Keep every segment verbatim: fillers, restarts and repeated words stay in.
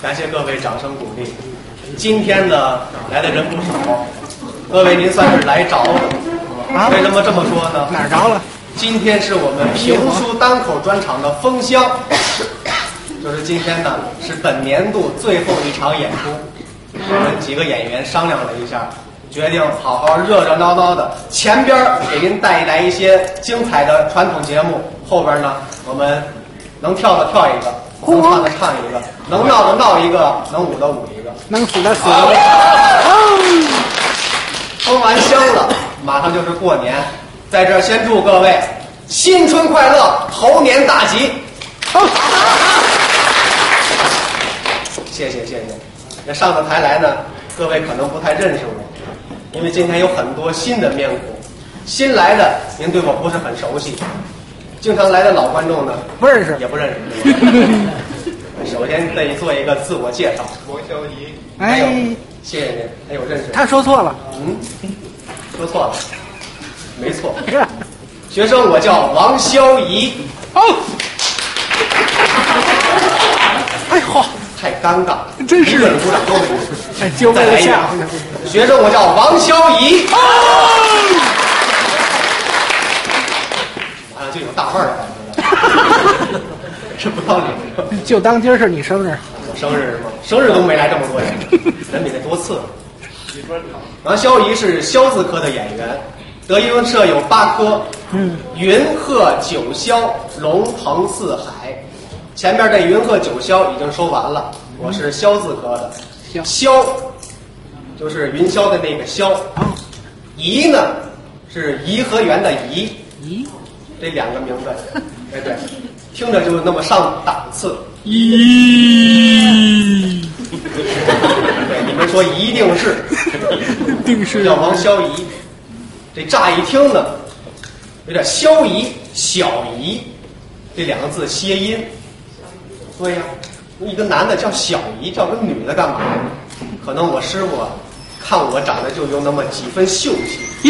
感谢各位掌声鼓励。今天呢来的人不少，各位您算是来着了。啊、为什么这么说呢？ 哪儿着了？ 今天是我们评书单口专场的封箱，就是今天呢是本年度最后一场演出。我们几个演员商量了一下，决定好好热热闹闹的，前边给您带来一些精彩的传统节目，后边呢我们能跳的跳一个，能唱的唱一个，能闹的闹一个，能舞的舞一个， 能死的死。 封完箱了，马上就是过年，在这儿先祝各位新春快乐，猴年大吉。谢谢谢谢。那上到台来呢，各位可能不太认识我，因为今天有很多新的面孔，新来的您对我不是很熟悉，经常来的老观众呢不认识， 也不认识。首先得做一个自我介绍，王小怡。 哎， 谢谢您。哎呦，认识。 他说错了。 嗯，说错了，没错。学生，我叫王潇怡。 哦。哎嚯！ 太尴尬， 真是。 一个人鼓掌都没有。 哎，就为了下。 学生，我叫王潇怡。 哦。 马上就有大腕儿的感觉了。是不要脸。 就当今儿是你生日。 我生日吗？生日都没来这么多人，人比那多次了。王潇怡是萧字科的演员，德云社有八科，嗯，云鹤九霄龙腾四海。前边这云鹤九霄已经说完了，我是萧字科的。萧就是云霄的那个霄，颐呢是颐和园的颐， 颐这两个名字，对对，听着就那么上档次。 颐， 对，你们说一定是， 定是叫王潇怡。这乍一听呢，有点萧怡、小怡这两个字谐音。对呀、啊，一个男的叫小怡，叫个女的干嘛？可能我师傅看我长得就有那么几分秀气，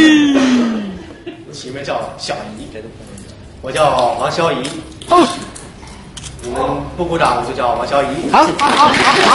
起名叫小怡，真的。我叫王潇怡。哦。你们不鼓掌就叫王潇怡。 好，好，好，好，好。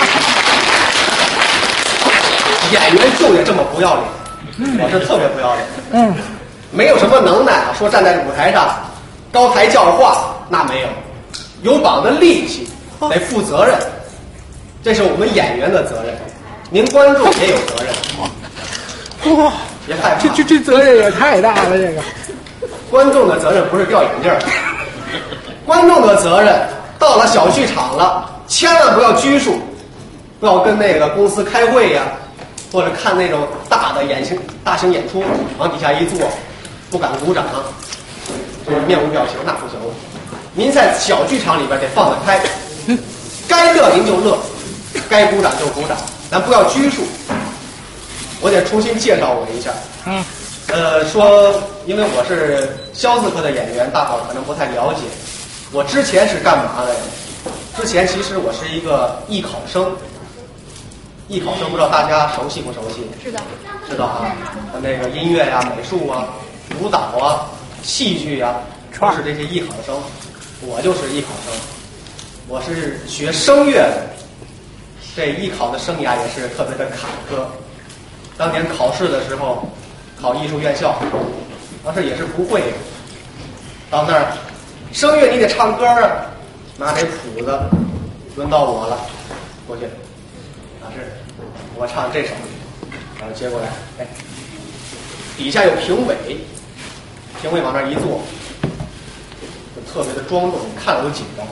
演员就得这么不要脸，嗯、我是特别不要脸。嗯，没有什么能耐啊，说站在舞台上高台教化那没有，有膀子力气，得负责任，这是我们演员的责任，您观众也有责任。哇，别害怕， 这这这责任也太大了，这个。 观众的责任不是掉眼镜儿，观众的责任。到了小剧场了，千万不要拘束，不要跟那个公司开会呀，或者看那种大的演型、大型演出，往底下一坐，不敢鼓掌，就是面无表情，那不行。您在小剧场里边得放得开，该乐您就乐，该鼓掌就鼓掌，咱不要拘束。我得重新介绍我一下，嗯，呃，说因为我是萧字科的演员，大伙可能不太了解。我之前是干嘛的呀？之前其实我是一个艺考生，艺考生不知道大家熟悉不熟悉？ 知道， 知道啊。那个音乐呀、美术啊、舞蹈啊、戏剧呀、都是这些艺考生。我就是艺考生，我是学声乐的。这艺考的生涯也是特别的坎坷。当年考试的时候，考艺术院校，当时也是不会，到那儿。声乐你得唱歌啊，拿这谱子，轮到我了，过去，老师，我唱这首，然后接过来，哎，底下有评委，评委往那儿一坐，就特别的庄重，看了都紧张。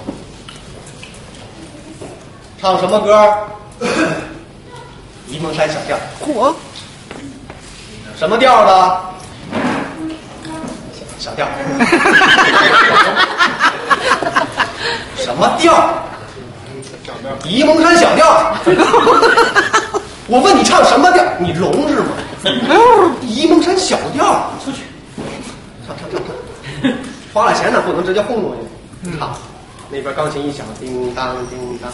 唱什么歌？沂蒙山小调。 嚯！ 什么调的？小调。什么调？沂蒙山小调。我问你唱什么调？你聋是吗？沂蒙山小调，出去，唱唱唱唱，花了钱呢，不能直接轰过去。唱，那边钢琴一响，叮当叮当。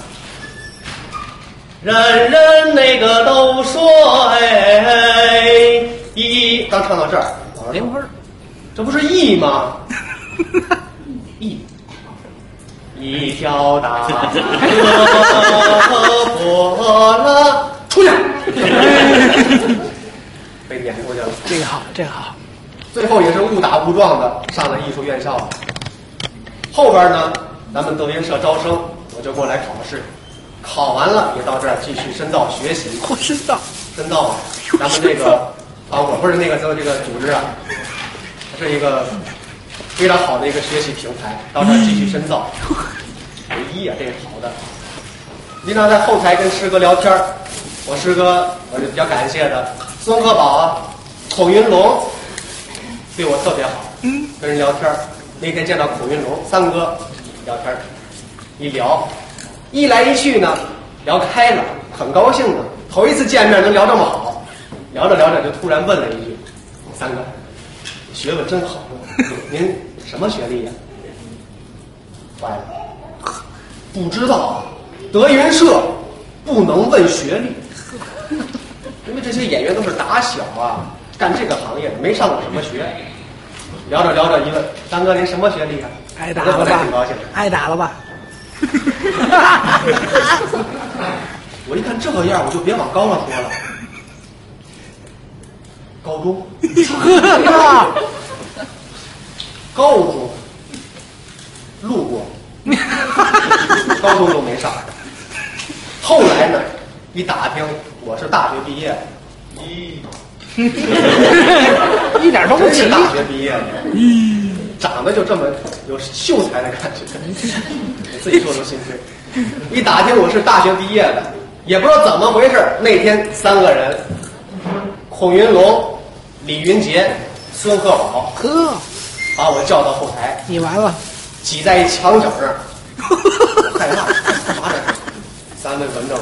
人人那个都说哎，一刚唱到这儿， 零分， 这不是 E 吗？ E 一条大河波浪，出去，被撵出去了。 这个好，这个好。 最后也是误打误撞的上了艺术院校。后边呢，咱们德云社招生，我就过来考试，考完了也到这儿继续深造学习。 我深造， 深造啊！咱们这个啊，我不是那个这个组织啊，是一个非常好的一个学习平台，到这儿继续深造。唯一啊，这是好的。经常在后台跟师哥聊天儿，我师哥我是比较感谢的，孙克宝啊，孔云龙对我特别好，嗯，跟人聊天儿。那天见到孔云龙三哥聊天儿，一聊，一来一去呢，聊开了，很高兴的。头一次见面能聊这么好，聊着聊着就突然问了一句：“三哥，学问真好，您什么学历呀？”坏了，不知道啊，德云社不能问学历，因为这些演员都是打小啊干这个行业的，没上过什么学。聊着聊着一问，三哥您什么学历啊？ 挨打了吧？ 挺高兴， 挨打了吧？ 我一看这个样，我就别往高了说了。高中，高中路过，高中都没上。后来呢，一打听，我是大学毕业的。咦， 一点都不急。 真是大学毕业的。咦，长得就这么有秀才的感觉，我自己说都心碎。一打听我是大学毕业的，也不知道怎么回事，那天三个人，孔云龙、李云杰、孙克宝， 呵， 把我叫到后台， 你完了， 挤在一墙角那儿，我害怕，干嘛这？三位文正，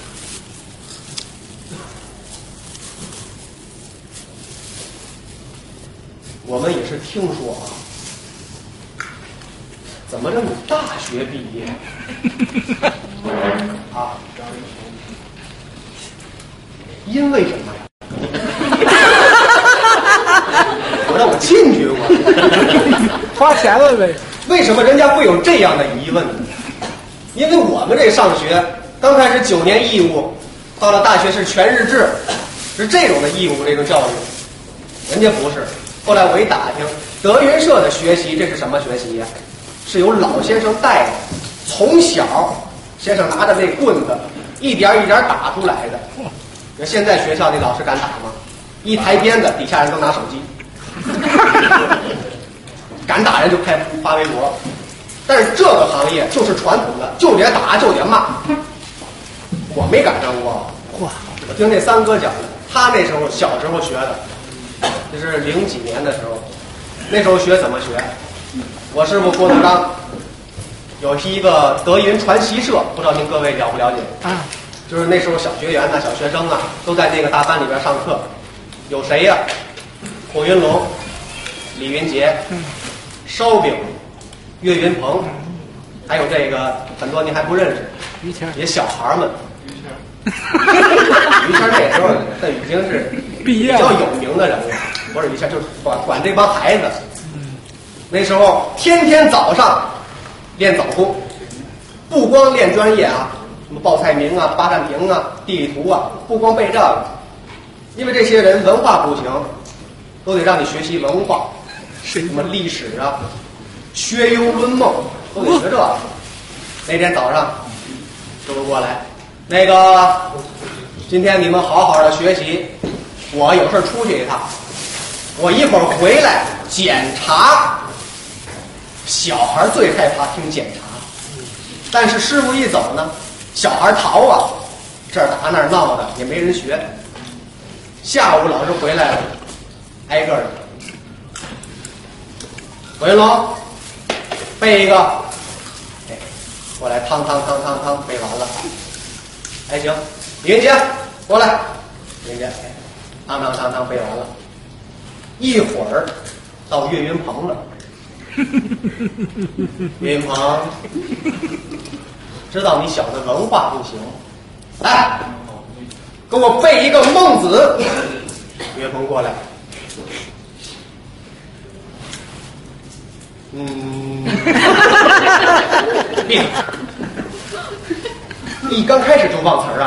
我们也是听说啊，怎么着你大学毕业啊？因为什么呀？我让我进去我花钱了呗。 为什么人家会有这样的疑问呢？因为我们这上学刚开始九年义务，到了大学是全日制，是这种的义务这种教育，人家不是。后来我一打听，德云社的学习这是什么学习呀？是由老先生带的，从小先生拿着那棍子一点一点打出来的。那现在学校那老师敢打吗？一抬鞭子，底下人都拿手机，敢打人就开发微博。但是这个行业就是传统的，就得打就得骂。我没赶上过， 哇！ 我听那三哥讲的，他那时候小时候学的，这是零几年的时候，那时候学怎么学？我师傅郭德纲有一个德云传习社，不知道您各位了不了解啊？ 就是那时候小学员呐、小学生啊，都在那个大班里边上课。有谁呀、啊？孔云龙、李云杰、烧饼、岳云鹏，还有这个很多您还不认识， 于谦， 也小孩们。于谦那时候他已经是比较有名的人物，不是于谦，就是管管这帮孩子。那时候天天早上练早功，不光练专业啊，什么报菜名啊、八占庭啊、地理图啊，不光背这个，因为这些人文化不行，都得让你学习文化，什么历史啊、学幽论梦都得学这个。那天早上师傅过来，那个今天你们好好的学习，我有事出去一趟，我一会儿回来检查。小孩最害怕听检查，但是师傅一走呢，小孩逃啊，这儿打那儿闹的，也没人学。下午老师回来了，挨个的，回龙背一个，哎，过来汤汤汤汤汤背完了，还行。李云杰过来，李云杰，哎，汤汤汤汤背完了，一会儿到岳云鹏了。岳云鹏，知道你小的文化不行，来，给我背一个孟子。岳云鹏过来，嗯， 闭嘴！一刚开始就忘词儿啊！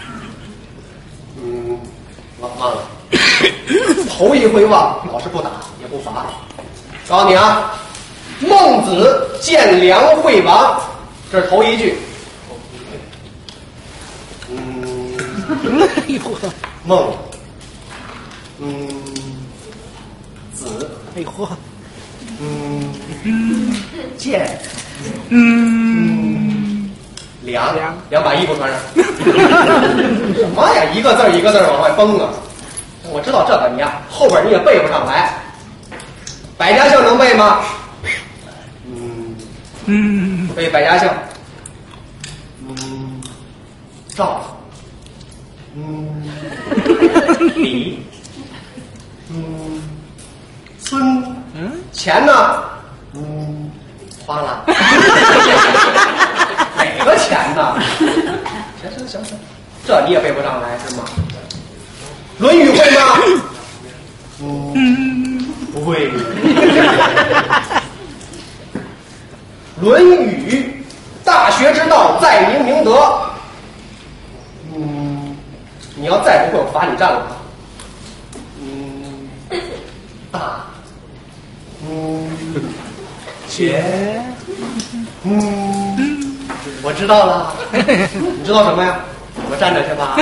嗯，忘忘了。头一回忘，老师不打也不罚。告诉你啊，孟子见梁惠王，这是头一句。嗯，孟，嗯，子， 哎嚯， 嗯，见， 嗯， 梁， 梁梁把衣服穿上。什么呀？一个字儿一个字儿往外崩啊！我知道这个你呀，后边你也背不上来。百家姓能背吗？嗯嗯， 背百家姓。嗯，赵。嗯，李。嗯，孙。 嗯， 钱呢？嗯，花了。哪个钱呢？行行行行，这你也背不上来是吗？《论语》会吗？嗯，不会。《论语》，大学之道，在明明德。嗯，你要再不会，我罚你站了。嗯，大。嗯，且。嗯，我知道了。你知道什么呀？我站着去吧。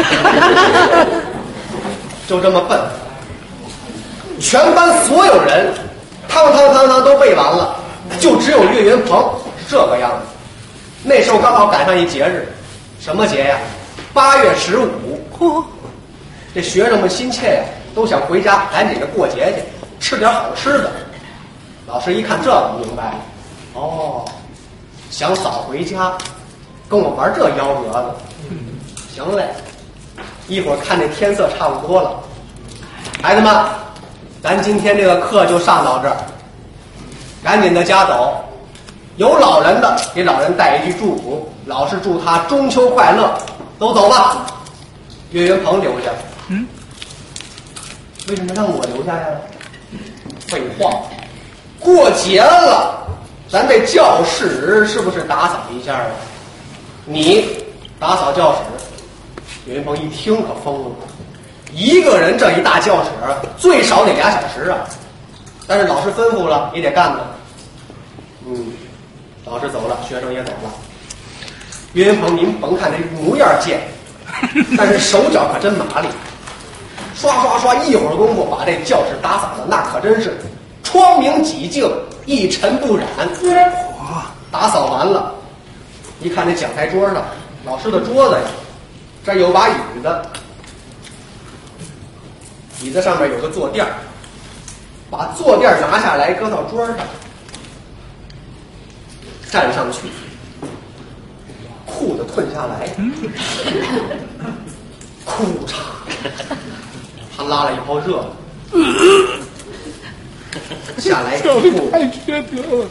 就这么笨，全班所有人汤汤汤汤都背完了，就只有岳云鹏是这个样子。那时候刚好赶上一节日，什么节呀？八月十五。嚯！这学生们心切呀，都想回家赶紧的过节去，吃点好吃的。老师一看这个明白了，哦，想早回家，跟我玩这幺蛾子。行嘞。一会儿看这天色差不多了，孩子们，咱今天这个课就上到这儿，赶紧的家走。有老人的给老人带一句祝福，老师祝他中秋快乐。都走吧。岳云鹏留下。嗯，为什么让我留下呀？废话，过节了，咱这教室是不是打扫一下啊？你打扫教室。岳云鹏一听可疯了，一个人这一大教室最少得俩小时啊！但是老师吩咐了，也得干呢。嗯，老师走了，学生也走了。岳云鹏，您甭看这模样贱，但是手脚可真麻利，刷刷刷，一会儿功夫把这教室打扫的那可真是窗明几净，一尘不染。哇！打扫完了，一看这讲台桌上，老师的桌子呀。这有把椅子，椅子上面有个坐垫儿，把坐垫拿下来搁到桌上，站上去，裤子褪下来，裤衩，他拉了一泡热的，下来裤太缺德了。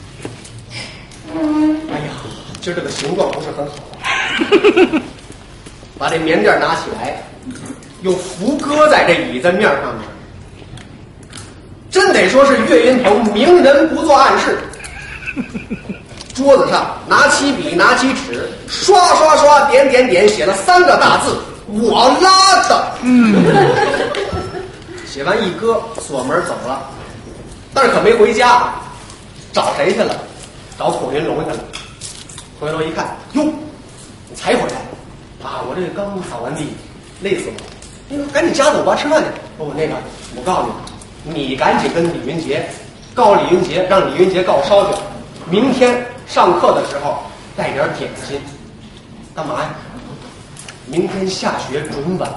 哎呀，今儿这个形状不是很好。把这棉垫拿起来，又扶搁在这椅子面上面。真得说是岳云鹏明人不做暗事。桌子上拿起笔，拿起纸，刷刷刷，点点点，写了三个大字：我拉的。嗯。写完一搁，锁门走了。但是可没回家，找谁去了？找孔云龙去了。回头一看，哟，你才回来。啊，我这刚扫完地，累死我了。那个赶紧家走吧，吃饭去。哦，那个，我告诉你，你赶紧跟李云杰告李云杰，让李云杰告捎去。明天上课的时候带点点心。干嘛呀？明天下学准晚。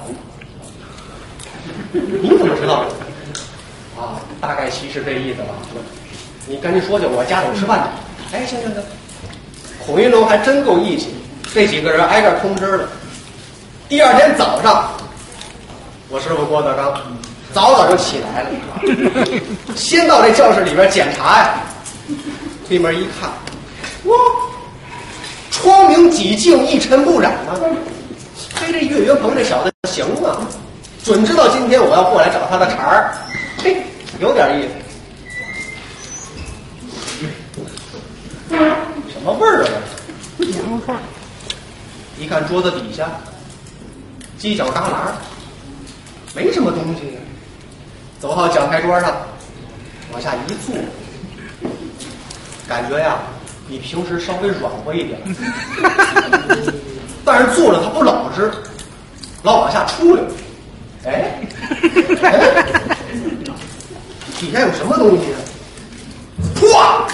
你怎么知道的？啊，大概其实这意思吧。你赶紧说去，我家走吃饭去。哎，行行行。孔云龙还真够义气。这几个人挨个通知了。第二天早上，我师傅郭德纲早早就起来了，先到这教室里边检查呀。推门一看，哇，窗明几净，一尘不染啊！嘿，这岳云鹏这小子行啊，准知道今天我要过来找他的茬儿，嘿，有点意思。什么味儿啊？ 羊肉串。 一看桌子底下，犄角旮旯，没什么东西。走到讲台桌上，往下一坐，感觉呀比平时稍微软和一点，但是坐着它不老实，老往下出溜。哎，哎，底下有什么东西啊？唰！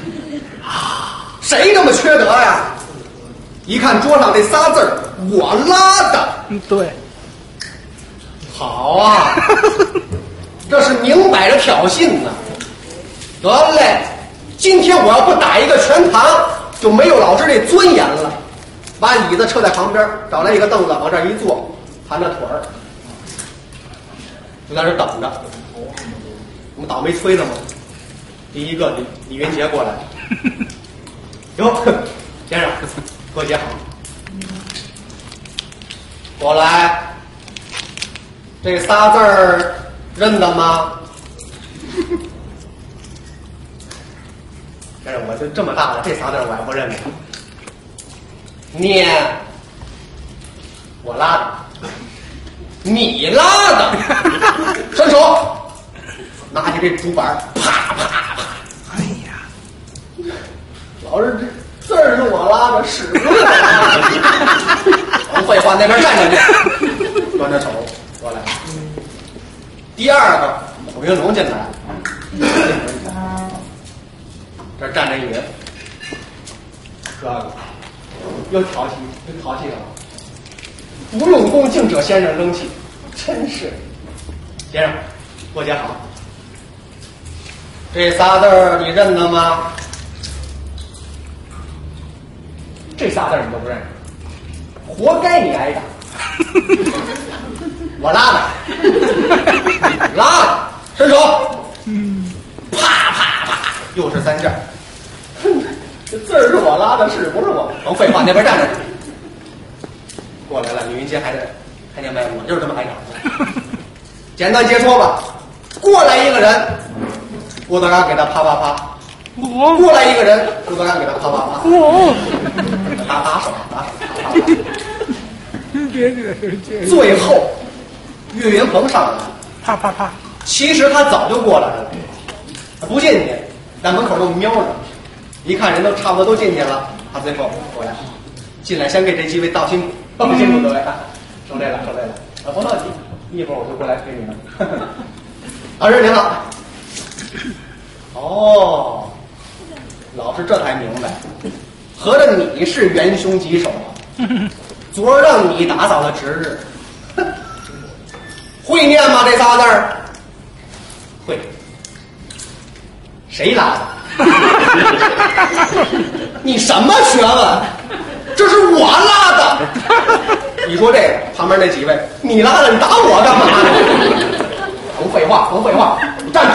谁这么缺德呀？一看桌上这仨字儿，我拉的。 嗯，对。 好啊，这是明摆着挑衅呢。得嘞，今天我要不打一个全堂，就没有老师这尊严了。把椅子撤在旁边，找来一个凳子，往这儿一坐，盘着腿儿，就在这等着。我们倒霉催的嘛。第一个李李云杰过来，哟，先生，哥姐好，过来。这仨字儿认得吗？先生，我就这么大了，这仨字儿我还不认得。念，我拉的，你拉的，伸手，拿起这竹板，啪啪啪。 哎呀， 老师，这字儿是我拉的，屎不是我拉的。甭废话，那边站着去，端着手过来。第二个，孔云龙进来，这站着一人，哥哥又淘气，又淘气了。不用功，敬者先生扔气，真是。先生，过节好。这仨字儿你认得吗？这仨字儿你都不认识，活该你挨打。我拉的，拉的，伸手， 嗯， 啪啪啪，又是三下。这字儿是我拉的，是不是我？甭废话，那边站着。过来了，李云杰还在，看见没？我就是这么挨打的。简单截说吧，过来一个人，郭德纲给他啪啪啪。 我过来一个人，郭德纲给他啪啪啪。 我打打手，打手，啪啪啪。 别别别！ 最后，岳云鹏上来， 啪啪啪！ 其实他早就过来了，他不进去，在门口都瞄着，一看人都差不多都进去了，他最后过来，进来先给这几位道辛苦，道辛苦各位，受累了，受累了，啊，甭着急，一会儿我就过来陪你们。老师您好。哦，老师这才明白，合着你是元凶棘手啊！昨儿让你打扫的值日，会念吗？这仨字儿会。谁拉的？你什么学问？这是我拉的。你说这个旁边那几位，你拉的，你打我干嘛呢？甭废话，甭废话，你站着。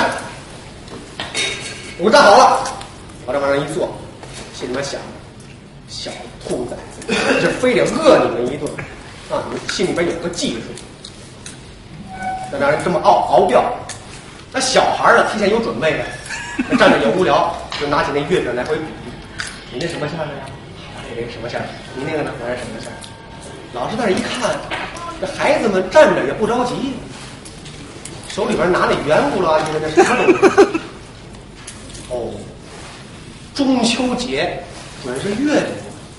我站好了，我这往上一坐，心里面想，小兔崽子，这非得饿你们一顿啊！你们心里边有个技术，再让人这么傲熬掉。那小孩呢，提前有准备的，站着也无聊，就拿起那月饼来回比，你那什么馅的呀？我这个什么馅儿？你那个哪是什么馅儿？老师在这一看，这孩子们站着也不着急，手里边拿那圆咕了，你那什么东西？哦，中秋节准是月饼。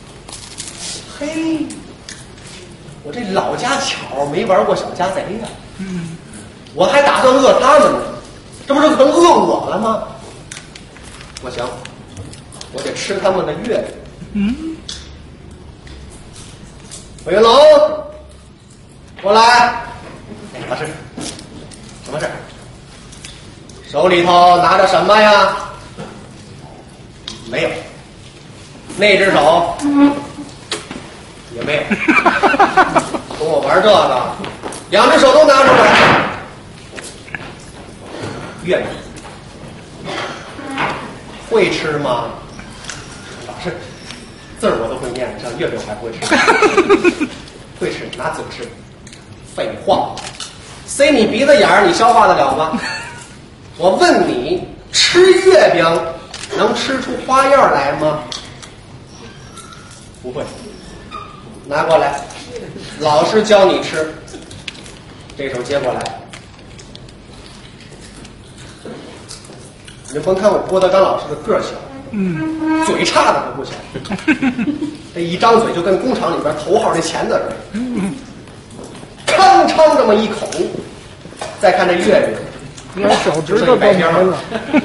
嘿，我这老家巧没玩过小家贼呀、啊。 嗯， 我还打算饿他们呢，这不是能饿我了吗？我想，我得吃他们的月饼。 嗯， 韦云龙，过来。哎，老师，什么事？手里头拿着什么呀？没有。那只手也没有。跟我玩这个，两只手都拿出来。月饼会吃吗？老师，字儿我都会念，像月饼我还不会吃。会吃，拿嘴吃。废话，塞你鼻子眼儿，你消化得了吗？我问你，吃月饼能吃出花样来吗？ 不会。拿过来，老师教你吃。这手接过来。你甭看我郭德纲老师的个儿小，嗯，嘴差的可不小，这一张嘴就跟工厂里边头号的钳子似的，嗯，吭哧这么一口，再看这月饼， 连手指头都没了。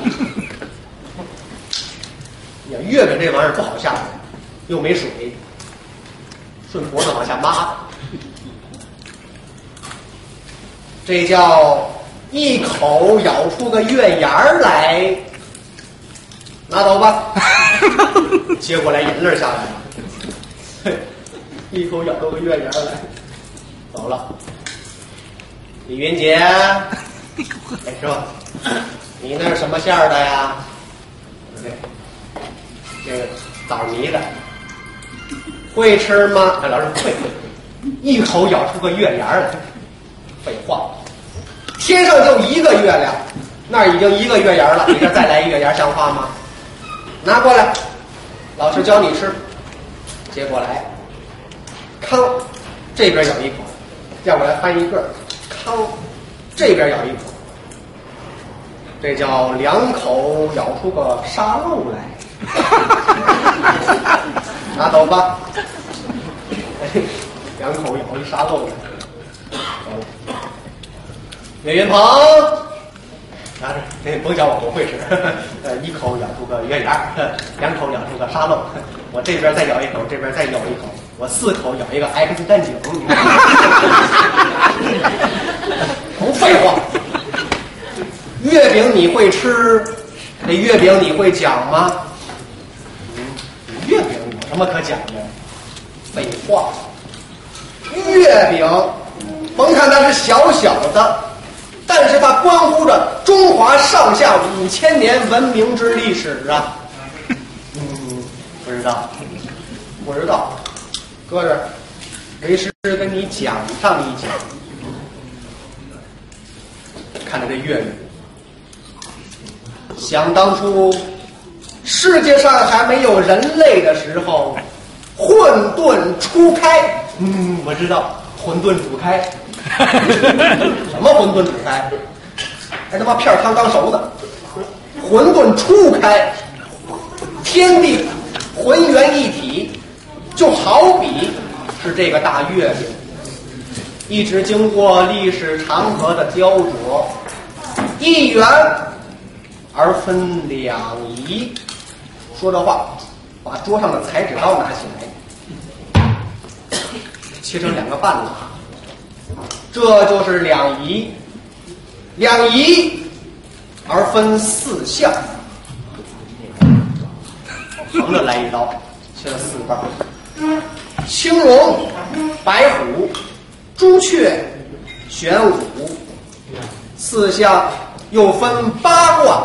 呀，月饼这玩意儿不好下，又没水，顺脖子往下抹，这叫一口咬出个月牙儿来。拿走吧，接过来眼泪下来了，嘿，一口咬出个月牙儿来，走了。李云杰，哎，是吧？你那是什么馅儿的呀？对，这个枣泥的，会吃吗？哎，老师会，一口咬出个月牙来。废话，天上就一个月亮，那儿已经一个月牙了，你这再来一月牙像话吗？拿过来，老师教你吃。接过来，康，这边咬一口，调过来翻一个，康，这边咬一口，这叫两口咬出个沙漏来。拿走吧，两口咬一沙漏来。走了。岳云鹏，拿着，那甭讲我不会吃，呃，一口咬出个月牙，两口咬出个沙漏，我这边再咬一口，这边再咬一口，我四口咬一个 X 战警。不废话，月饼你会吃，这月饼你会讲吗？嗯，月饼有什么可讲的？废话，月饼，甭看它是小小的。但是它关乎着中华上下五千年文明之历史啊！嗯，不知道，不知道，搁这儿，为师跟你讲上一讲。看着这月饼，想当初世界上还没有人类的时候，混沌初开。嗯，我知道，混沌煮开。什么混沌煮开？还他妈片汤刚熟的，混沌初开，天地浑圆一体，就好比是这个大月饼，一直经过历史长河的雕琢，一元而分两仪。说这话，把桌上的裁纸刀拿起来，切成两个半拉。这就是两仪，两仪而分四象。横着来一刀，切了四瓣：青龙、白虎、朱雀、玄武。四象又分八卦，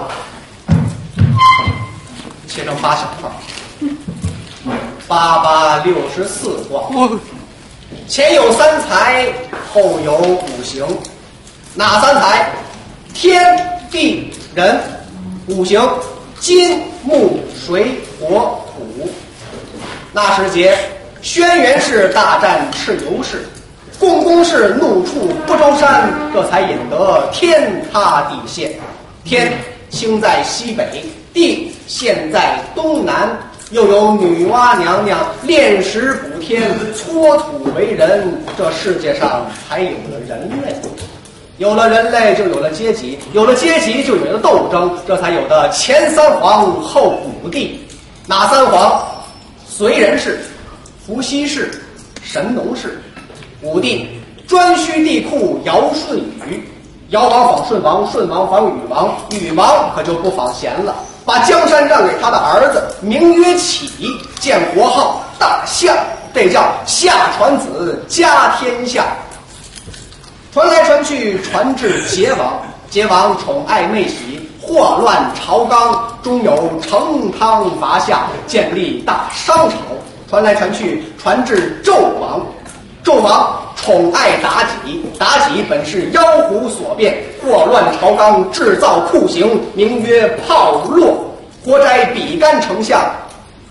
切成八小块。八八六十四卦。前有三才，后有五行。哪三才？天地人。五行：金木水火土。那时节，轩辕氏大战蚩尤氏，共工氏怒触不周山，这才引得天塌地陷。天倾在西北，地陷在东南。又有女娲娘娘炼石补天，搓土为人，这世界上才有了人类。有了人类，就有了阶级，有了阶级，就有了斗争，这才有的前三皇后五帝。哪三皇？燧人氏、伏羲氏、神农氏。五帝：颛顼帝喾、尧舜禹。尧王仿舜王，舜王仿禹王，禹王可就不仿贤了，把江山让给他的儿子，名曰启，建国号大象，这叫夏传子，家天下。传来传去，传至桀王。桀王宠爱妹喜，祸乱朝纲，终有成汤伐夏，建立大商朝。传来传去，传至纣王。纣王宠爱妲己，妲己本是妖狐所变，祸乱朝纲，制造酷刑，名曰炮烙，活摘比干丞相。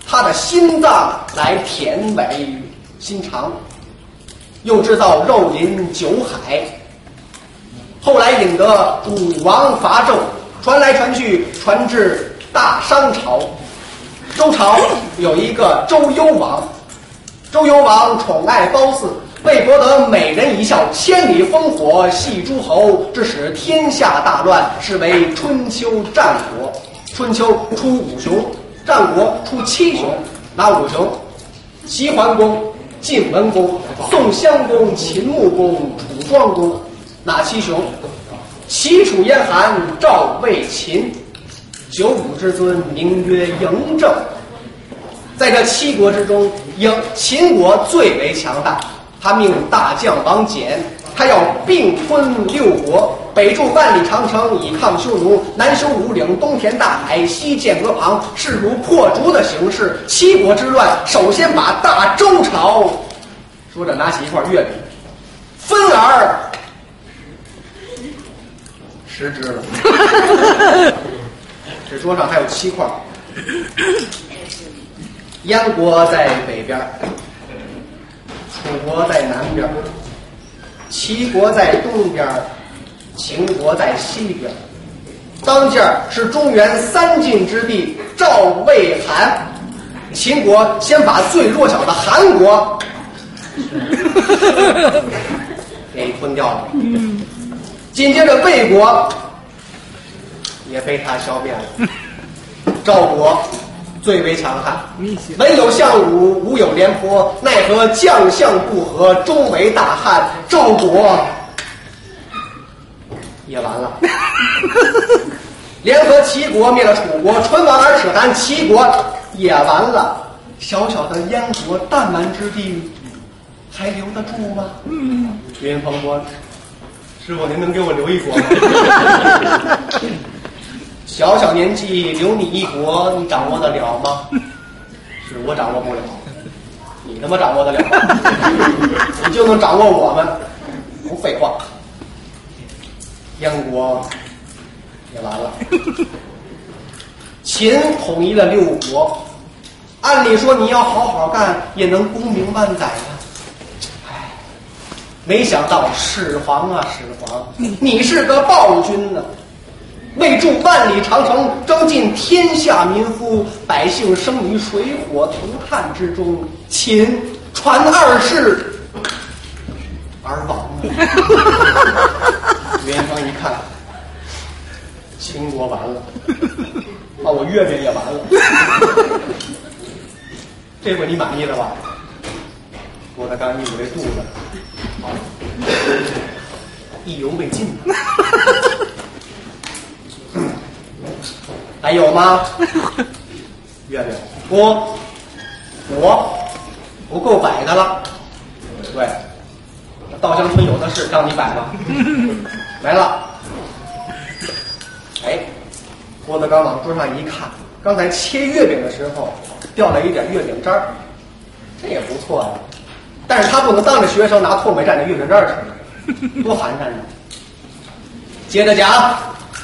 他的心脏来舔尾心肠，又制造肉林酒海。后来引得武王伐纣，传来传去，传至大商朝。周朝有一个周幽王，周幽王宠爱褒姒，为博得美人一笑，千里烽火戏诸侯，致使天下大乱，是为春秋战国。春秋出五雄，战国出七雄，哪五雄？齐桓公、晋文公、宋襄公、秦穆公、楚庄公。哪七雄？齐楚燕韩赵魏秦。九五之尊名曰嬴政。在这七国之中，嬴秦国最为强大。他命大将王翦，他要并吞六国，北筑万里长城以抗匈奴，南修五岭，东填大海，西建河旁，势如破竹的形势。七国之乱，首先把大周朝，说着拿起一块月饼，分而食之了。这桌上还有七块。燕国在北边，楚国在南边，齐国在东边，秦国在西边。当间是中原三晋之地，赵魏韩。秦国先把最弱小的韩国给吞掉了，紧接着魏国也被他消灭了。赵国最为强悍，文有项武，武有廉颇，奈何将相不和，终为大汉。赵国也完了。联合齐国灭了楚国，唇亡而齿寒，齐国也完了。小小的燕国，弹丸之地，还留得住吗？嗯，岳云鹏说：“师傅，您能给我留一国吗？”小小年纪留你一国，你掌握得了吗？是我掌握不了，你他妈掌握得了吗？你就能掌握我们？不废话。燕国也完了。秦统一了六国，按理说你要好好干，也能功名万载呀。唉，没想到始皇啊始皇，你是个暴君呢、啊！为筑万里长城，征尽天下民夫，百姓生于水火涂炭之中。秦传二世而亡了。袁方一看，秦国完了，把我月饼也完了。这回你满意了吧？郭德纲一捂这肚子，好，意犹未尽呢。还有吗？月饼，我我不够摆的了。对，稻香村有的是，让你摆吧。来了。哎，郭德纲往桌上一看，刚才切月饼的时候掉了一点月饼渣儿，这也不错呀、啊。但是他不能当着学生拿唾沫蘸着月饼渣吃，多寒碜呢。接着讲。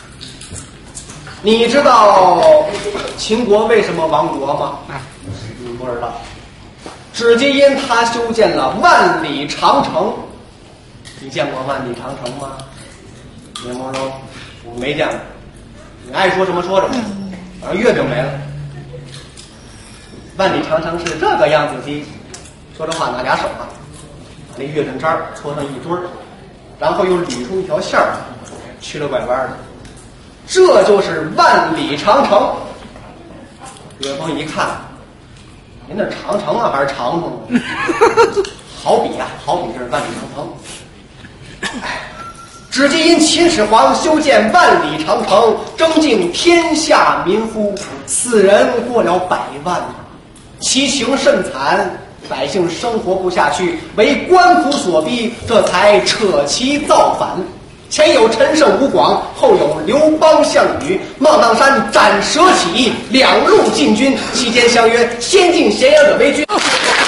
你知道秦国为什么亡国吗？你不知道，只皆因他修建了万里长城。你见过万里长城吗？柠檬说我没见过。你爱说什么说什么，反正月饼没了。万里长城是这个样子的，说着话拿俩手啊，把那月饼渣搓成一堆儿，然后又捋出一条线儿，曲了拐弯的。这就是万里长城。岳峰一看，您那长城啊还是长城？好比啊，好比这是万里长城。哎，只皆因秦始皇修建万里长城，征尽天下民夫，死人过了百万，其情甚惨，百姓生活不下去，为官府所逼，这才扯旗造反。前有陈胜吴广，后有刘邦项羽，孟荡山斩蛇起义，两路进军，期间相约先进咸阳者为君。